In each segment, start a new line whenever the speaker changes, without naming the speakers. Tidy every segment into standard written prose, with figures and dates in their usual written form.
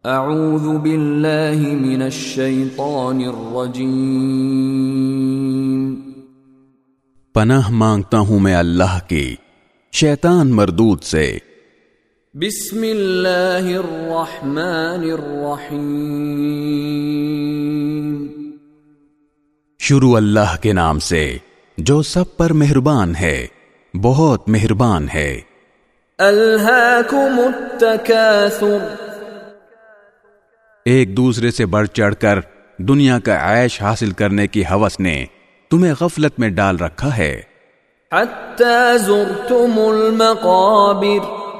اعوذ باللہ من الشیطان الرجیم،
پناہ مانگتا ہوں میں اللہ کی شیطان مردود سے۔
بسم اللہ الرحمن الرحیم،
شروع اللہ کے نام سے جو سب پر مہربان ہے، بہت مہربان ہے۔
الہاکم التکاثر،
ایک دوسرے سے بڑھ چڑھ کر دنیا کا عیش حاصل کرنے کی ہوس نے تمہیں غفلت میں ڈال رکھا ہے۔
حتی زرتم المقابر،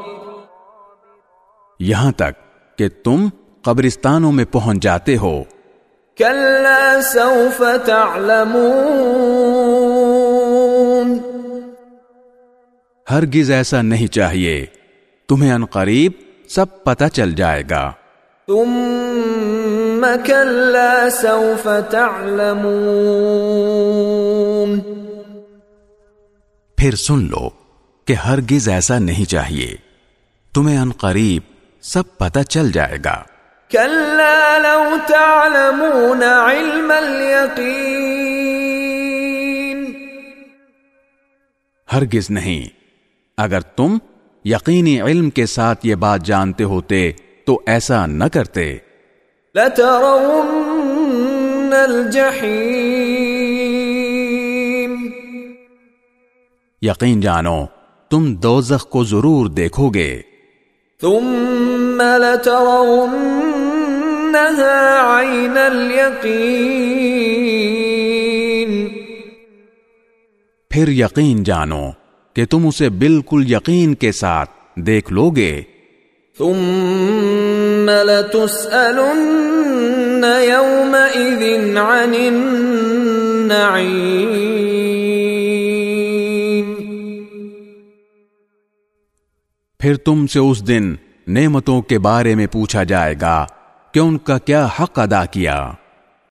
یہاں تک کہ تم قبرستانوں میں پہنچ جاتے ہو۔
کلا سوف تعلمون،
ہرگز ایسا نہیں چاہیے، تمہیں عنقریب سب پتہ چل جائے گا۔
ثم کلا سوف تعلمون،
پھر سن لو کہ ہرگز ایسا نہیں چاہیے، تمہیں عنقریب سب پتہ چل جائے گا۔
کلا لو تعلمون علم الیقین،
ہرگز نہیں، اگر تم یقینی علم کے ساتھ یہ بات جانتے ہوتے تو ایسا نہ کرتے۔
لترون الجحیم،
یقین جانو تم دوزخ کو ضرور دیکھو گے۔
ثم لترونها عین الیقین،
پھر یقین جانو کہ تم اسے بالکل یقین کے ساتھ دیکھ لو گے۔
ثم لتسألن یومئذ عن النعیم،
پھر تم سے اس دن نعمتوں کے بارے میں پوچھا جائے گا کہ ان کا کیا حق ادا کیا۔